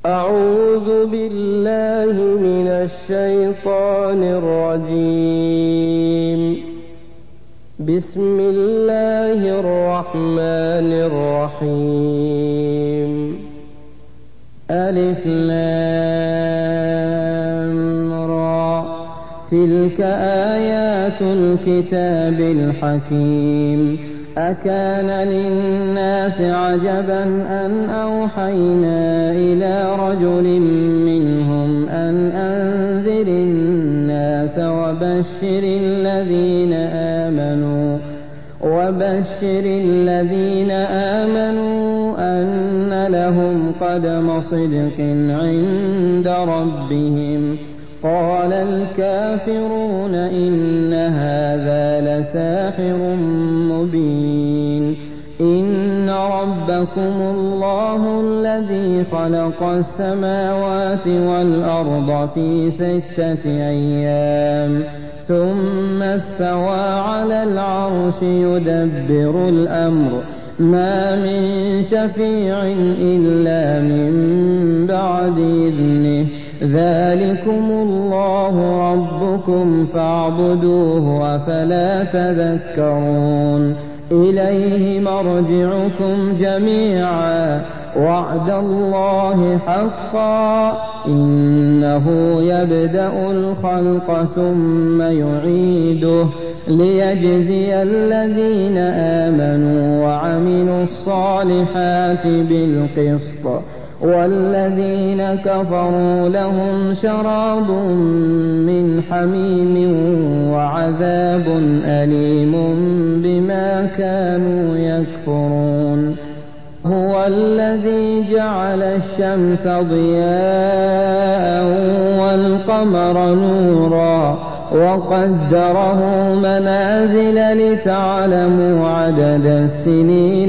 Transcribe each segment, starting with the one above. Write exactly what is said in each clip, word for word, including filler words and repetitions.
أعوذ بالله من الشيطان الرجيم. بسم الله الرحمن الرحيم. ألف لام را، تلك آيات الكتاب الحكيم. أكان للناس عجبا أن أوحينا إلى رجل منهم أن أنذر الناس وبشر الذين آمنوا وبشر الذين آمنوا أن لهم قدم صدق عند ربهم. قال الكافرون إن هذا لساحر مبين. إن ربكم الله الذي خلق السماوات والأرض في ستة أيام ثم استوى على العرش يدبر الأمر ما من شفيع إلا من بعد إذنه. ذلكم الله ربكم فاعبدوه أفلا تذكرون. إليه مرجعكم جميعا وعد الله حقا إنه يبدأ الخلق ثم يعيده ليجزي الذين آمنوا وعملوا الصالحات بالقسط والذين كفروا لهم شراب من حميم وعذاب أليم بما كانوا يكفرون. هو الذي جعل الشمس ضياء والقمر نورا وقدره منازل لتعلموا عدد السنين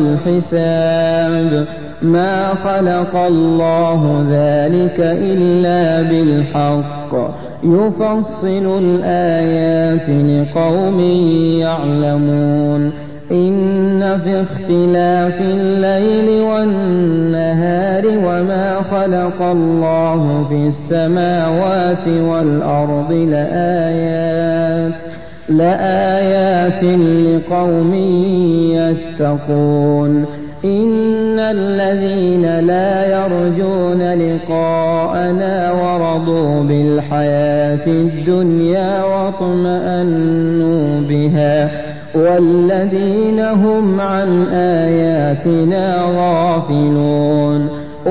والحساب. ما خلق الله ذلك إلا بالحق يفصل الآيات لقوم يعلمون. إن في اختلاف الليل والنهار وما خلق الله في السماوات والأرض لآيات لآيات لقوم يتقون. إن الذين لا يرجون لقاءنا ورضوا بالحياة الدنيا واطمأنوا بها والذين هم عن آياتنا غافلون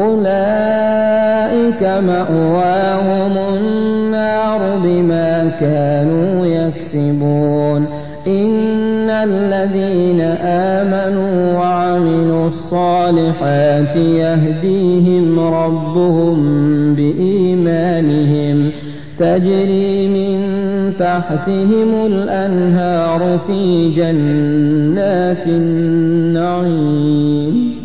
أولئك مأواهم النار بما كانوا يكسبون. إن الذين آمنوا وعملوا الصالحات يهديهم ربهم بإيمانهم تجري من تحتهم الأنهار في جنات النعيم.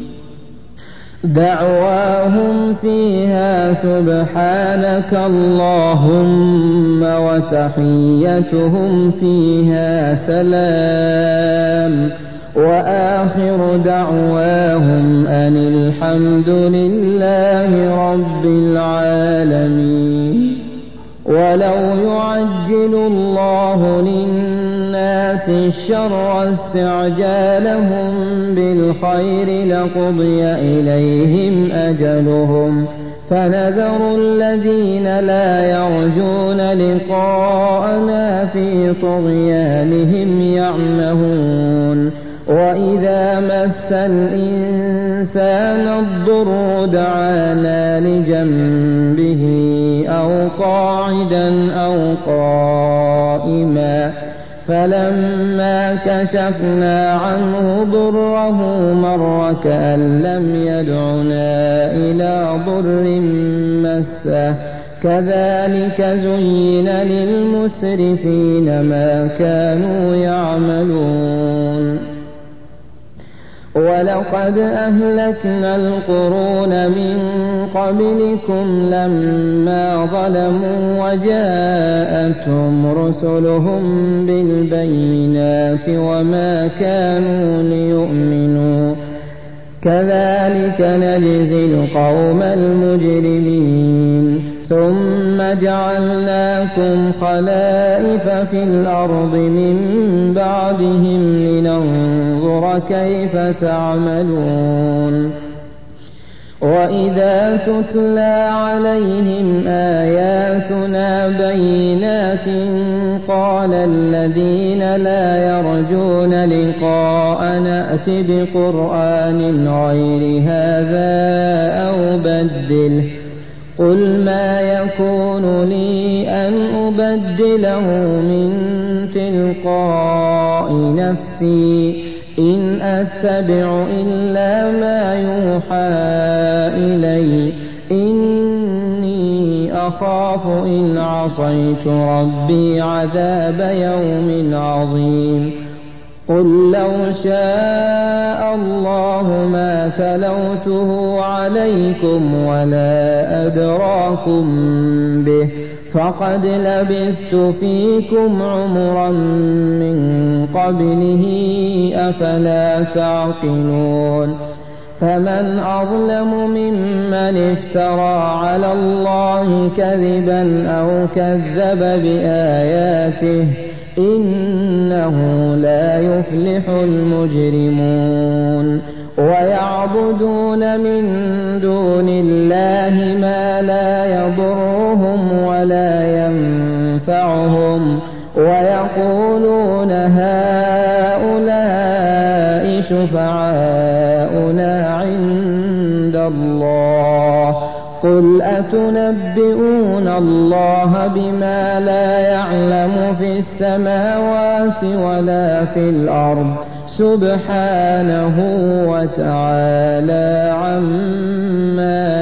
دعواهم فيها سبحانك اللهم وتحيتهم فيها سلام وآخر دعواهم أن الحمد لله رب العالمين. ولو يعجل الله للناس الشر استعجالهم بالخير لقضي إليهم أجلهم فنذر الذين لا يرجون لقاءنا في طغيانهم يعمهون. وإذا مس الإنسان الضر دعانا لجنبه أو قاعدا أو قائما فلما كشفنا عنه ضره مر كأن لم يدعنا إلى ضر مسه. كذلك زين للمسرفين ما كانوا يعملون. ولقد أهلكنا القرون من قبلكم لما ظلموا وجاءتهم رسلهم بالبينات وما كانوا ليؤمنوا كذلك نجزي القوم المجرمين ثم جعلناكم خلائف في الأرض من بعدهم لننظر كيف تعملون وإذا تتلى عليهم آياتنا بينات قال الذين لا يرجون لقاءنا ائت بقرآن غير هذا أو بدله قل ما يكون لي أن أبدله من تلقاء نفسي إن أتبع إلا ما يوحى إلي إني أخاف إن عصيت ربي عذاب يوم عظيم قل لو شاء الله ما تلوته عليكم ولا أدراكم به فقد لبثت فيكم عمرا من قبله أفلا تعقلون فمن أظلم ممن افترى على الله كذبا أو كذب بآياته إنه لا يفلح المجرمون ويعبدون من دون الله ما لا يضرهم ولا ينفعهم ويقولون هؤلاء شفعاؤنا عند الله قل أتنبئون الله بما لا يعلم في السماوات ولا في الأرض سبحانه وتعالى عما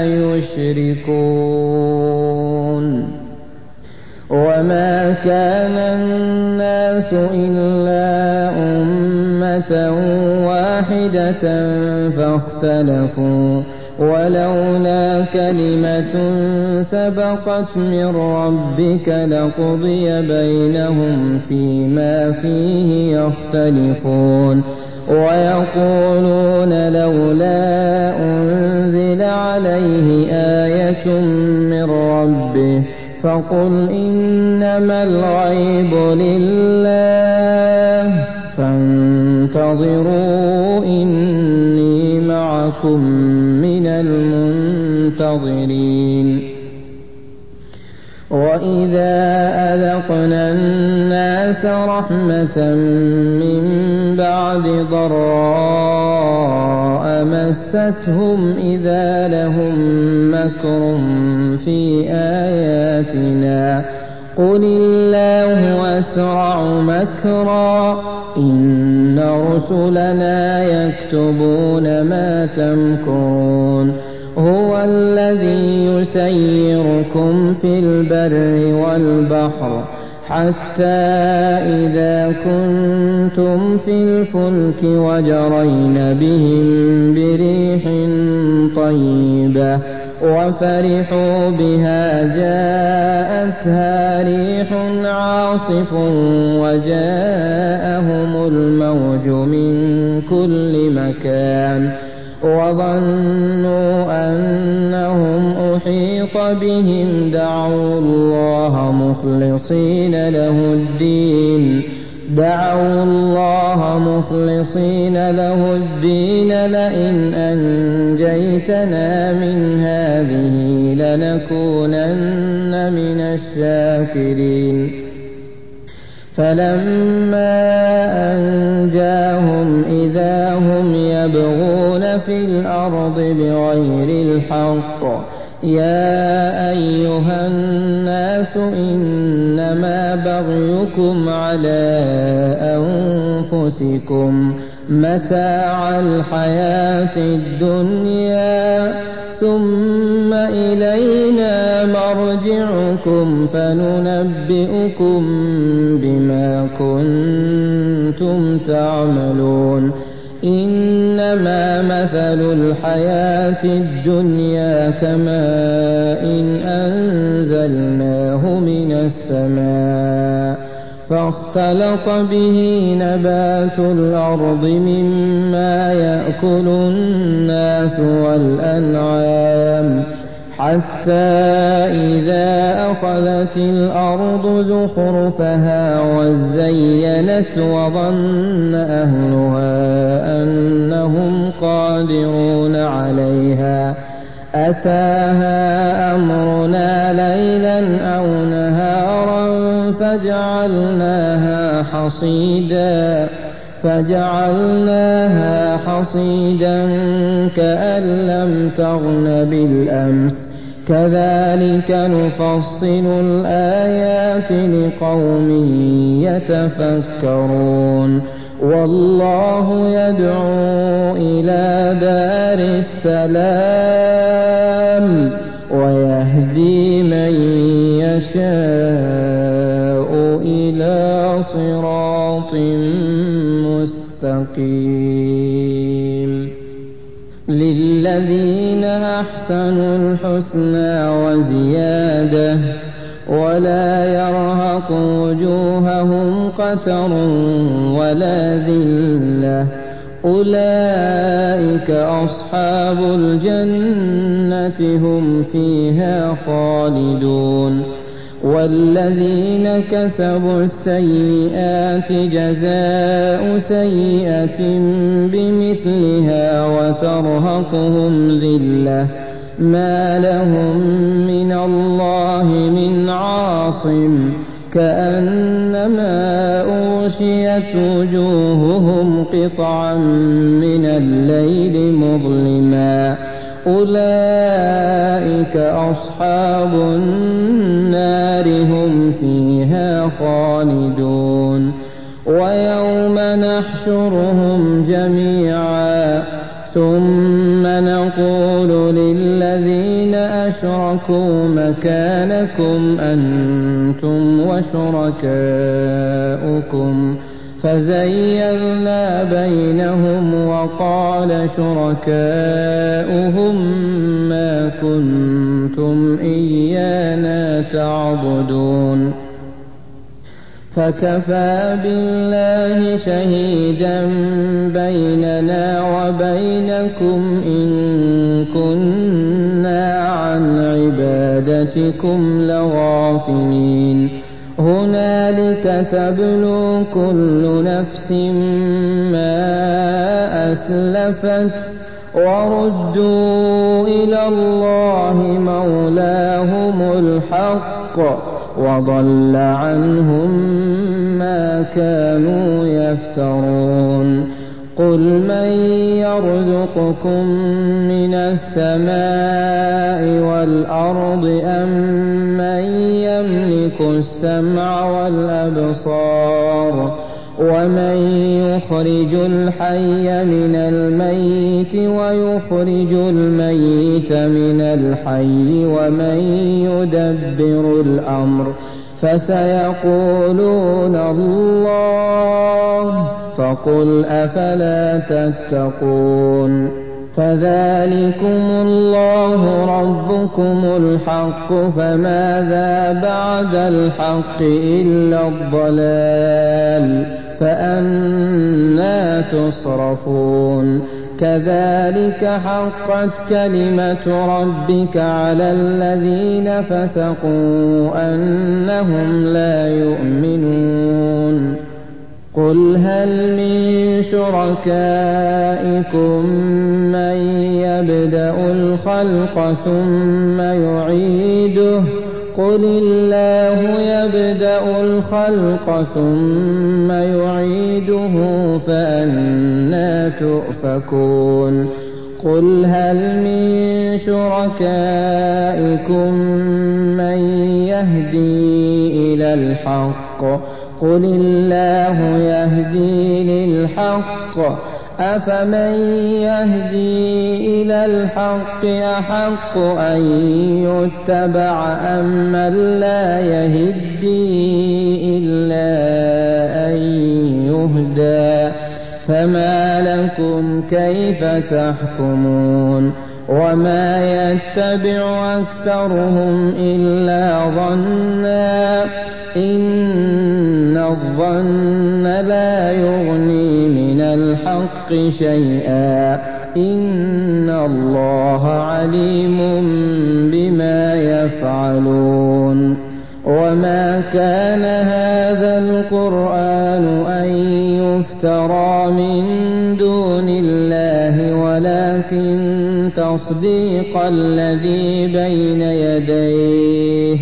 يشركون وما كان الناس إلا أمة واحدة فاختلفوا ولولا كلمة سبقت من ربك لقضي بينهم فيما فيه يختلفون ويقولون لولا أنزل عليه آية من ربه فقل إنما الغيب لله فانتظروا إني معكم من المنتظرين وإذا أذقنا الناس رحمة من بعد ضراء مستهم إذا لهم مكر في آياتنا قل الله أسرع مكرا إن رسلنا يكتبون ما تمكرون هو الذي يسيركم في البر والبحر حتى إذا كنتم في الفلك وجرين بهم بريح طيبة وفرحوا بها جاءتها ريح عاصف وجاءهم الموج من كل مكان وظنوا أنهم أحيط بهم دعوا الله مخلصين له الدين دعوا الله مخلصين له الدين لئن أنجيتنا من هذه لنكونن من الشاكرين فلما أنجاهم إذا هم يبغون في الأرض بغير الحق يا أيها الناس إنما بغيكم على أنفسكم متاع الحياة الدنيا ثم إلينا مرجعكم فننبئكم بما كنتم تعملون إنما مثل الحياة الدنيا كماء إن أنزلناه من السماء فاختلط به نبات الأرض مما يأكل الناس والأنعام حتى إذا أخذت الأرض زخرفها وزينت وظن أهلها أنهم قادرون عليها أتاها أمرنا ليلا أو نهارا فجعلناها حصيدا فجعلناها حصيدا كأن لم تغن بالأمس كذلك نفصل الآيات لقوم يتفكرون والله يدعو إلى دار السلام ويهدي من يشاء إلى صراط مستقيم للذين أحسنوا الحسنى وزيادة ولا يرهق وجوههم قتر ولا ذلة أولئك أصحاب الجنة هم فيها خالدون والذين كسبوا السيئات جزاء سيئة بمثلها وترهقهم ذلة ما لهم من الله من عاصم كأنما أغشيت وجوههم قطعا من الليل مظلما أولئك أصحاب النار هم فيها خالدون ويوم نحشرهم جميعا ثم نقول للذين أشركوا مكانكم أنتم وشركاؤكم فزيلنا بينهم وقال شركاؤهم ما كنتم إيانا تعبدون فكفى بالله شهيدا بيننا وبينكم إن كنا عن عبادتكم لغافلين هنالك تبلو كل نفس ما أسلفت وردوا إلى الله مولاهم الحق وضل عنهم ما كانوا يفترون قل من يرزقكم من السماء والأرض أم من يملك السمع والأبصار ومن يخرج الحي من الميت ويخرج الميت من الحي ومن يدبر الأمر فسيقولون الله فقل أفلا تتقون فذلكم الله ربكم الحق فماذا بعد الحق إلا الضلال فأنى تصرفون كذلك حقت كلمة ربك على الذين فسقوا أنهم لا يؤمنون قل هل من شركائكم من يبدأ الخلق ثم يعيده قل الله يبدأ الخلق ثم يعيده فأنى تؤفكون قل هل من شركائكم من يهدي إلى الحق قل الله يهدي للحق أفمن يهدي إلى الحق أحق أن يتبع أم من لا يهدي إلا أن يهدى فما لكم كيف تحكمون وما يتبع أكثرهم إلا ظنا إن الظن لا يغني من الحق شيئا إن الله عليم بما يفعلون وما كان هذا القرآن أن يفترى من دون الله ولكن تصديق الذي بين يديه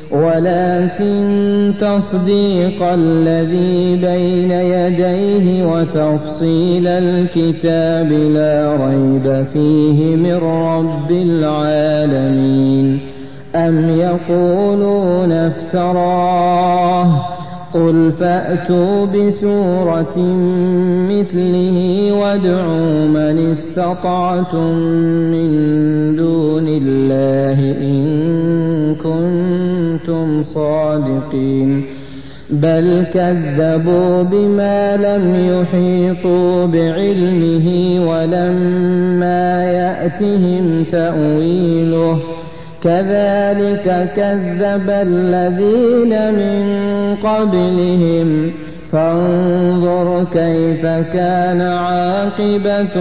ولكن تصديق الذي بين يديه وتفصيل الكتاب لا ريب فيه من رب العالمين أم يقولون افتراه قل فأتوا بسورة مثله وادعوا من استطعتم من دون الله إن كنتم صادقين بل كذبوا بما لم يحيطوا بعلمه ولما يأتهم تأويله كذلك كذب الذين من قبلهم فانظر كيف كان عاقبة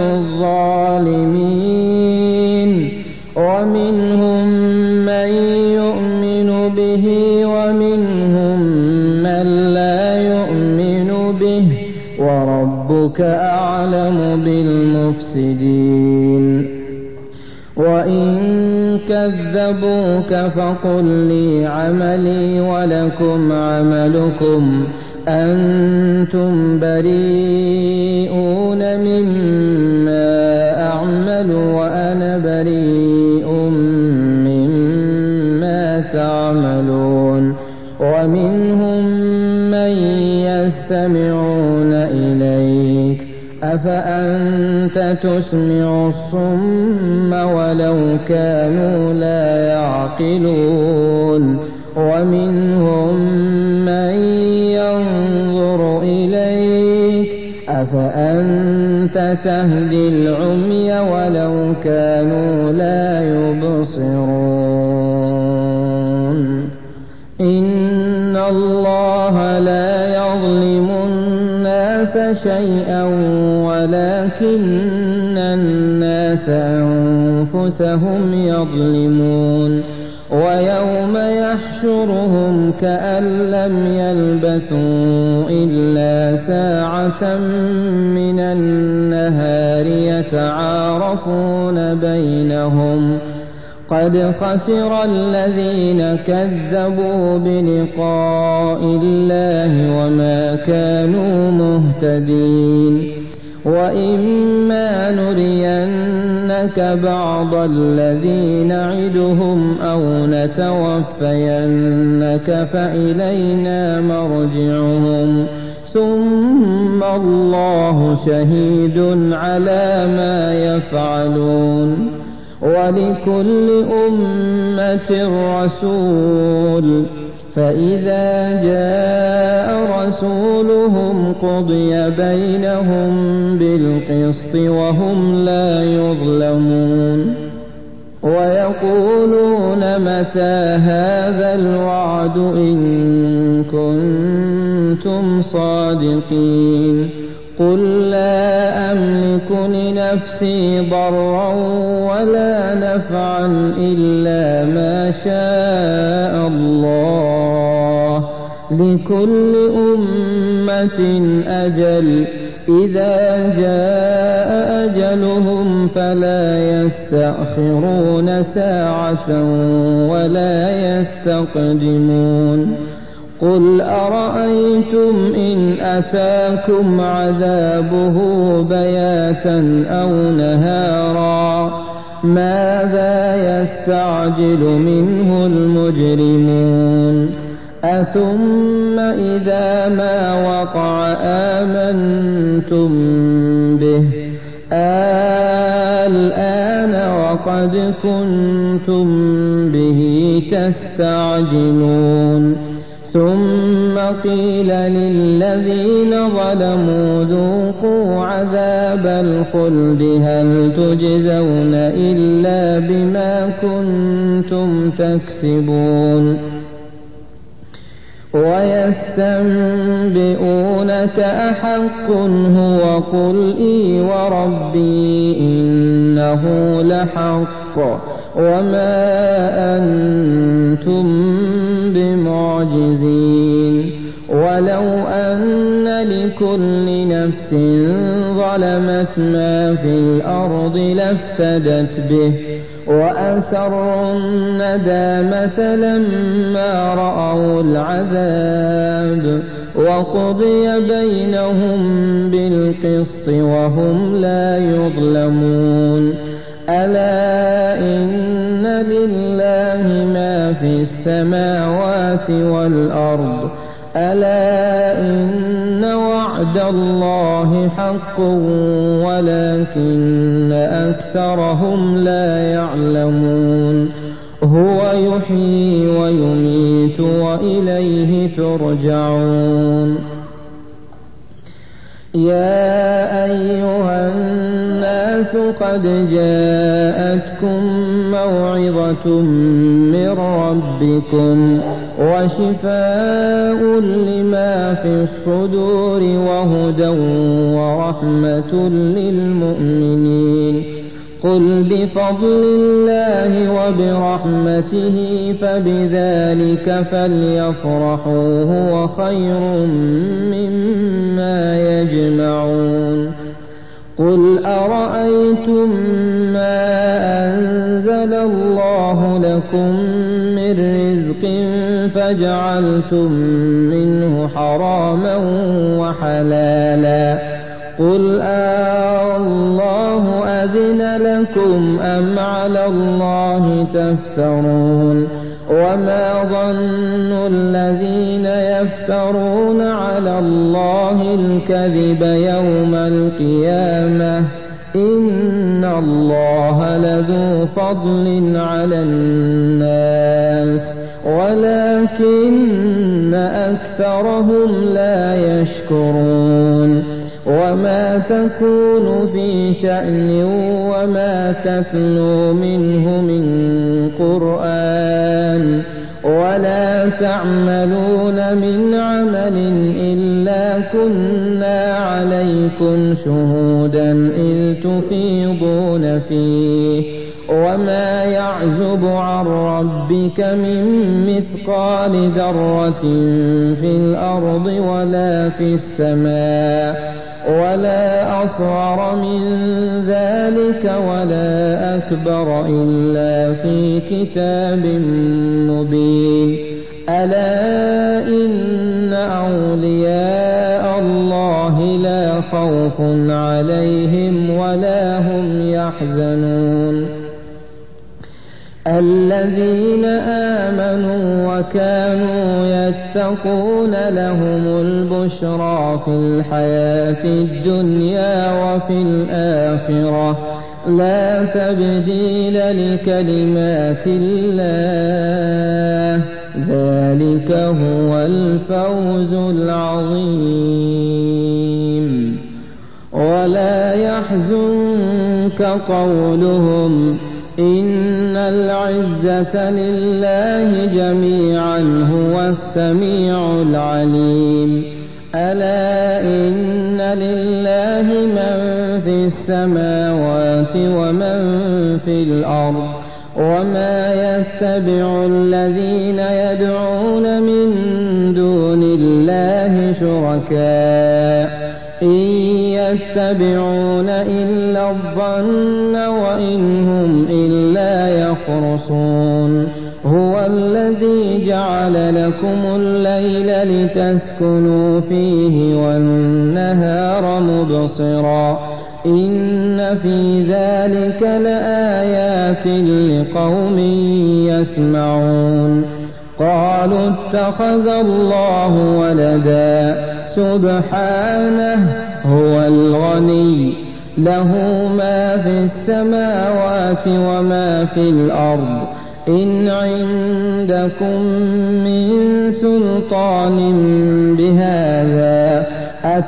الظالمين ومنهم من يؤمن به ومنهم من لا يؤمن به وربك أعلم بالمفسدين وإن كذبوك فقل لي عملي ولكم عملكم أنتم بريئون مما أعمل وأنا بريء مما تعملون ومنهم من يستمعون إليك أفأنت تسمع الصم ولو كانوا لا يعقلون ومنهم من ينظر إليك أفأنت تهدي العمي ولو كانوا لا يبصرون إن الله لا يظلم الناس شيئا ولكن الناس أنفسهم يظلمون ويوم يحشرهم كأن لم يلبثوا إلا ساعة من النهار يتعارفون بينهم قد خسر الذين كذبوا بلقاء الله وما كانوا مهتدين وإما نرينك بعض الذي نعدهم أو نتوفينك فإلينا مرجعهم ثم الله شهيد على ما يفعلون ولكل أمة رسول فإذا جاء رسولهم قضي بينهم بالقسط وهم لا يظلمون ويقولون متى هذا الوعد إن كنتم صادقين قل لا أملك لنفسي ضرا ولا نفعا إلا ما شاء الله لكل أمة أجل إذا جاء أجلهم فلا يستأخرون ساعة ولا يستقدمون قل أرأيتم إن أتاكم عذابه بياتا أو نهارا ماذا يستعجل منه المجرمون أثم إذا ما وقع آمنتم به الآن وقد كنتم به تستعجلون ثم قيل للذين ظلموا ذوقوا عذاب الخلد هل تجزون إلا بما كنتم تكسبون ويستنبئونك أحق هو قل إي وربي إنه لحق وما أنتم بمعجزين ولو أن لكل نفس ظلمت ما في الأرض لافتدت به وأسروا الندامة لما رأوا العذاب وقضي بينهم بالقسط وهم لا يظلمون ألا إن لله ما في السماوات والأرض ألا إن وعد الله حق ولكن أكثرهم لا يعلمون هو يحيي ويميت وإليه ترجعون يا أيها الناس قد جاءتكم موعظة من ربكم وشفاء لما في الصدور وهدى ورحمة للمؤمنين قل بفضل الله وبرحمته فبذلك فليفرحوا هو خير مما يجمعون قل أرأيتم ما أنزل الله لكم من رزق فجعلتم منه حراما وحلالا قل الله أذن لكم أم على الله تفترون وما ظن الذين يفترون على الله الكذب يوم القيامة إن الله لذو فضل على الناس ولكن أكثرهم لا يشكرون وما تكون في شأن وما تتلو منه من قرآن ولا تعملون من عمل إلا كنا عليكم شهودا إذ تفيضون فيه وما يعزب عن ربك من مثقال ذرة في الأرض ولا في السماء ولا أصغر من ذلك ولا أكبر إلا في كتاب مبين ألا إن أولياء الله لا خوف عليهم ولا هم يحزنون الذين آمنوا وكانوا يتقون لهم البشرى في الحياة الدنيا وفي الآخرة لا تبديل لكلمات الله ذلك هو الفوز العظيم ولا يحزنك قولهم إن العزة لله جميعا هو السميع العليم ألا إن لله من في السماوات ومن في الأرض وما يتبع الذين يدعون من دون الله شركاء إن يتبعون إلا الظن وإن هم إلا يخرصون هو الذي جعل لكم الليل لتسكنوا فيه والنهار مبصرا إن في ذلك لآيات لقوم يسمعون قالوا اتخذ الله ولدا سبحانه هو الغني له ما في السماوات وما في الأرض إن عندكم من سلطان بهذا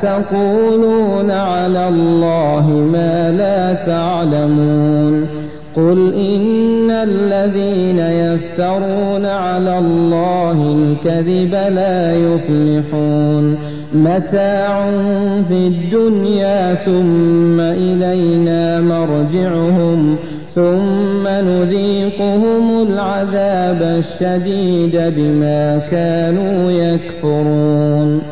أتقولون على الله ما لا تعلمون قل إن الذين يفترون على الله الكذب لا يفلحون متاع في الدنيا ثم إلينا مرجعهم ثم نذيقهم العذاب الشديد بما كانوا يكفرون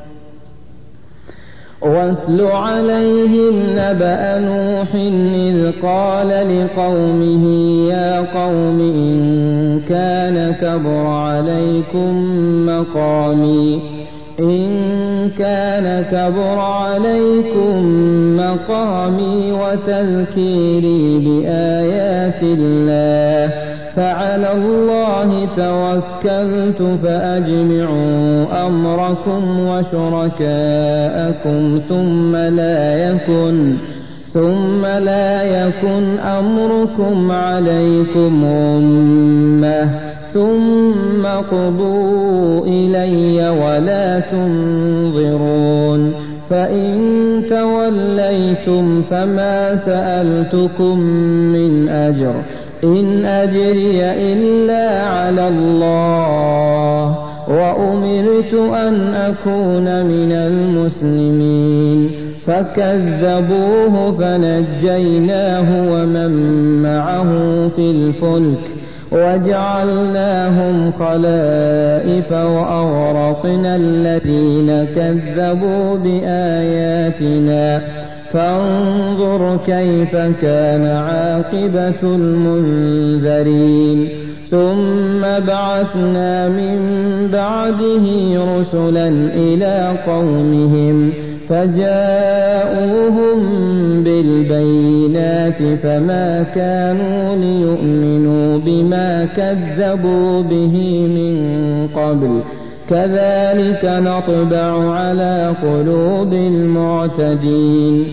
واتل عليهم نبأ نوح إذ قال لقومه يا قوم إن كان كبر عليكم مقامي إن كان كبر عليكم مقامي وتذكيري بآيات الله فعلى الله توكلت فأجمعوا أمركم وشركاءكم ثم لا يكن ثم لا يكن أمركم عليكم غمة ثم قضوا إلي ولا تنظرون فإن توليتم فما سألتكم من أجر إن أجري إلا على الله وأمرت أن أكون من المسلمين فكذبوه فنجيناه ومن معه في الفلك وجعلناهم خلائف وأغرقنا الذين كذبوا بآياتنا فانظر كيف كان عاقبة المنذرين ثم بعثنا من بعده رسلا إلى قومهم فجاءوهم بالبينات فما كانوا ليؤمنوا بما كذبوا به من قبل كذلك نطبع على قلوب المعتدين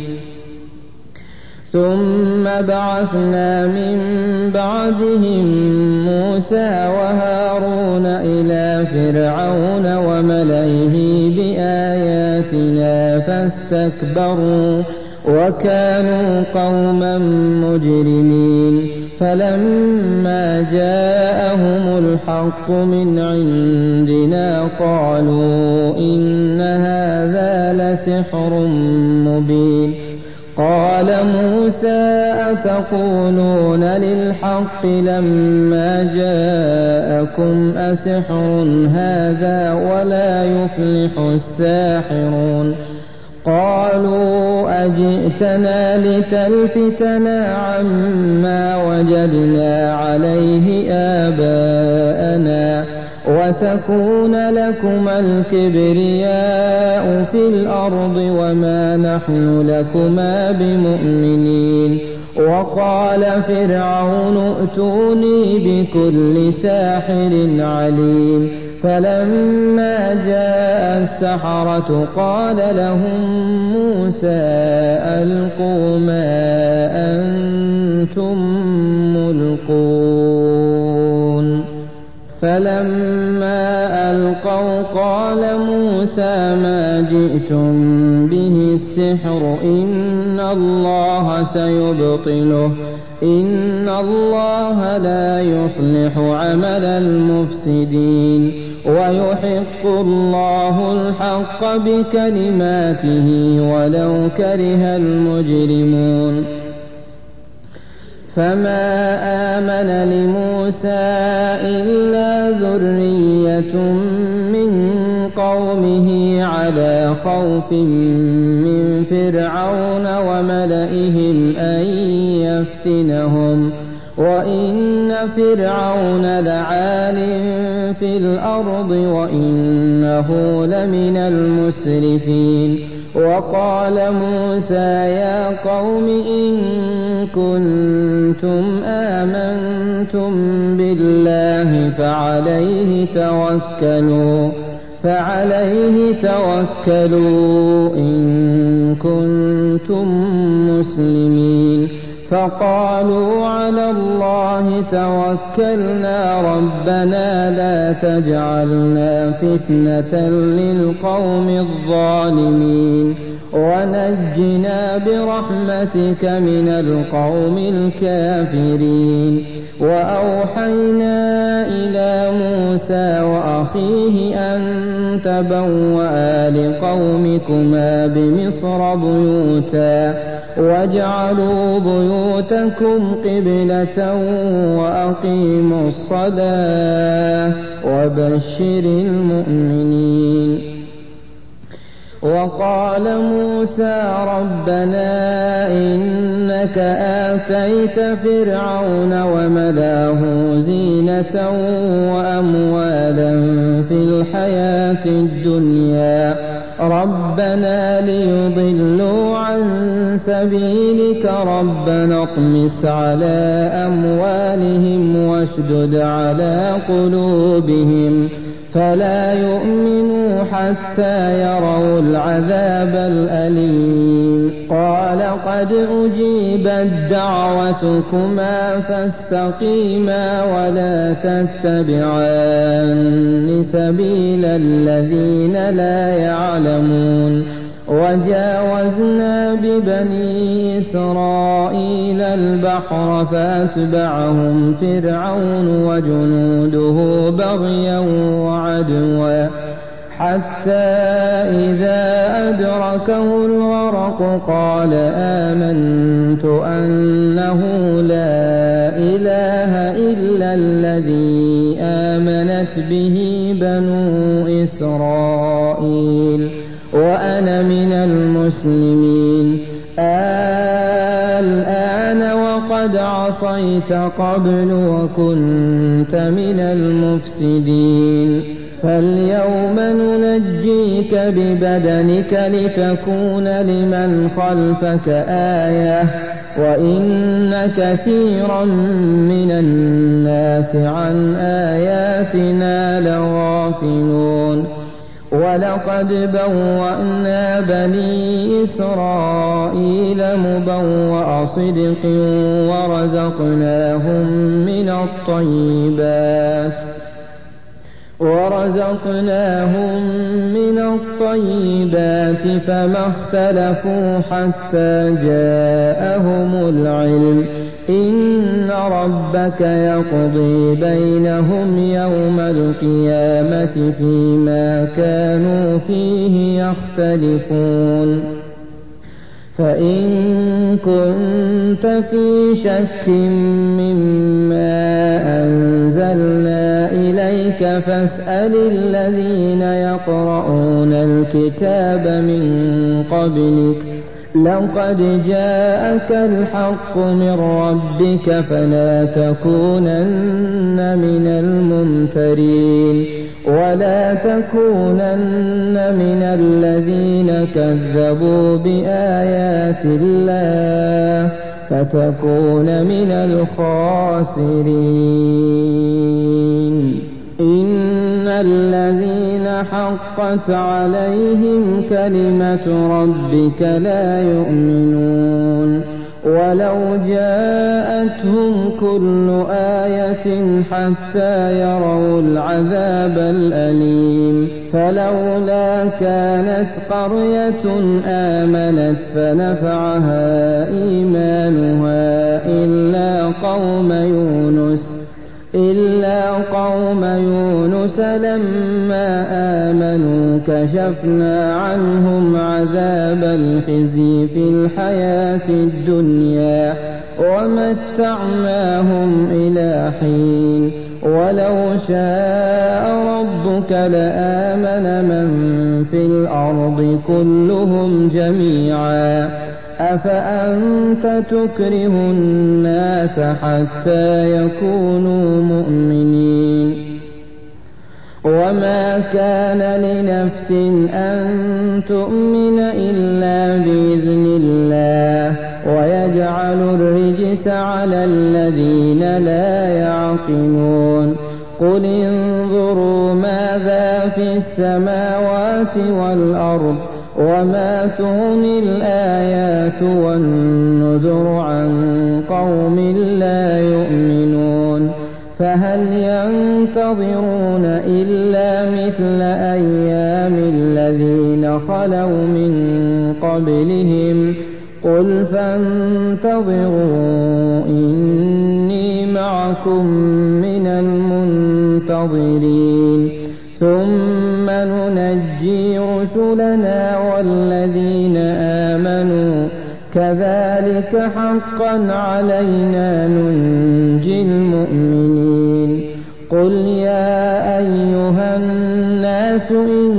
ثم بعثنا من بعدهم موسى وهارون إلى فرعون وملئه بآياتنا فاستكبروا وكانوا قوما مجرمين فلما جاءهم الحق من عندنا قالوا إن هذا لسحر مبين قال موسى أتقولون للحق لما جاءكم أسحر هذا ولا يفلح الساحرون قالوا أجئتنا لتلفتنا عما وجدنا عليه آباءنا وتكون لكما الكبرياء في الأرض وما نحن لكما بمؤمنين وقال فرعون ائتوني بكل ساحر عليم فلما جاء السحرة قال لهم موسى ألقوا ما أنتم ملقون فلما ألقوا قال موسى ما جئتم به السحر إن الله سيبطله إن الله لا يصلح عمل المفسدين ويحق الله الحق بكلماته ولو كره المجرمون فما آمن لموسى إلا ذرية من قومه على خوف من فرعون وملئهم أن يفتنهم وإن فرعون لعال في الأرض وإنه لمن المسرفين وقال موسى يا قوم إن كنتم آمنتم بالله فعليه توكلوا فعليه توكلوا إن كنتم مسلمين فقالوا على الله توكلنا ربنا لا تجعلنا فتنة للقوم الظالمين ونجنا برحمتك من القوم الكافرين. وأوحينا إلى موسى وأخيه أن تبوأ لقومكما بمصر بيوتا واجعلوا بيوتكم قبلة وأقيموا الصلاة وبشر المؤمنين. وقال موسى ربنا إنك آتيت فرعون وملأه زينة وأموالا في الحياة الدنيا ربنا ليضلوا عن سبيلك ربنا اطمس على أموالهم واشدد على قلوبهم فلا يؤمنوا حتى يروا العذاب الأليم. قال قد أجيبت دعوتكما فاستقيما ولا تتبعان سبيل الذين لا يعلمون. وجاوزنا ببني إسرائيل البحر فأتبعهم فرعون وجنوده بغيا وعدوا حتى إذا أدركه الغرق قال آمنت أنه لا إله إلا الذي آمنت به بنو إسرائيل وأنا من المسلمين. الآن وقد عصيت قبل وكنت من المفسدين فاليوم ننجيك ببدنك لتكون لمن خلفك آية وإن كثيرا من الناس عن آياتنا لغافلون. ولقد بوأنا بني إسرائيل مبوأ صدق ورزقناهم من الطيبات ورزقناهم من الطيبات فما اختلفوا حتى جاءهم العلم إن ربك يقضي بينهم يوم القيامة فيما كانوا فيه يختلفون. فإن كنت في شك مما أنزلنا إليك فاسأل الذين يقرؤون الكتاب من قبلك لقد جاءك الحق من ربك فلا تكونن من الممترين ولا تكونن من الذين كذبوا بآيات الله فتكون من الخاسرين. إن الذين حقت عليهم كلمة ربك لا يؤمنون ولو جاءتهم كل آية حتى يروا العذاب الأليم فلولا كانت قرية آمنت فنفعها إيمانها إلا قوم يونس إلا قوم يونس لما آمنوا كشفنا عنهم عذاب الخزي في الحياة الدنيا ومتعناهم إلى حين ولو شاء ربك لآمن من في الأرض كلهم جميعا أفأنت تكره الناس حتى يكونوا مؤمنين. وما كان لنفس أن تؤمن إلا بإذن الله ويجعل الرجس على الذين لا يعقلون. قل انظروا ماذا في السماوات والأرض وما تغني الآيات والنذر عن قوم لا يؤمنون فهل ينتظرون إلا مثل أيام الذين خلوا من قبلهم قل فانتظروا إني معكم من المنتظرين ثم ننجي رسلنا والذين آمنوا كذلك حقا علينا ننجي المؤمنين قل يا أيها الناس إن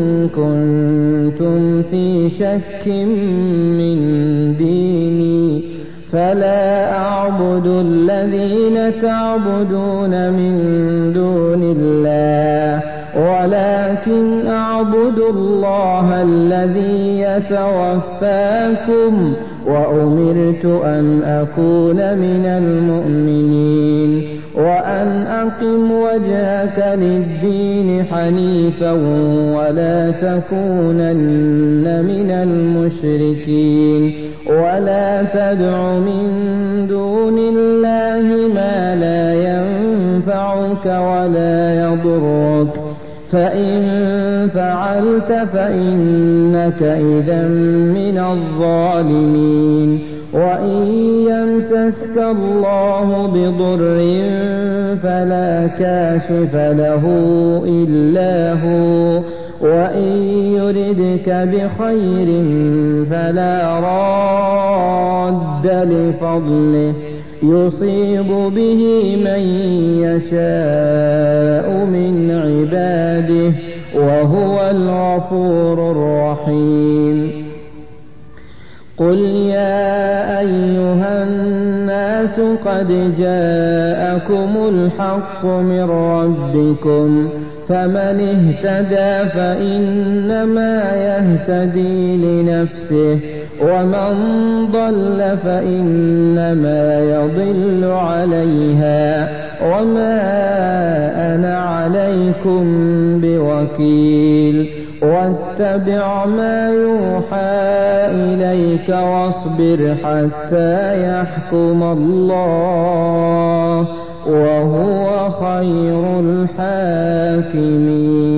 كنتم في شك من ديني فلا أعبد الذين تعبدون من دون الله ولكن أعبد الله الذي يتوفاكم وأمرت أن أكون من المؤمنين وأن أقم وجهك للدين حنيفا ولا تكونن من المشركين ولا تدع من دون الله ما لا ينفعك ولا يضرك فإن فعلت فإنك إذا من الظالمين وإن يمسسك الله بضر فلا كاشف له إلا هو وإن يردك بخير فلا راد لفضله يصيب به من يشاء من عباده وهو الغفور الرحيم قل يا أيها الناس قد جاءكم الحق من ربكم فمن اهتدى فإنما يهتدي لنفسه ومن ضل فإنما يضل عليها وما أنا عليكم بوكيل واتبع ما يوحى إليك واصبر حتى يحكم الله وهو خير الحاكمين.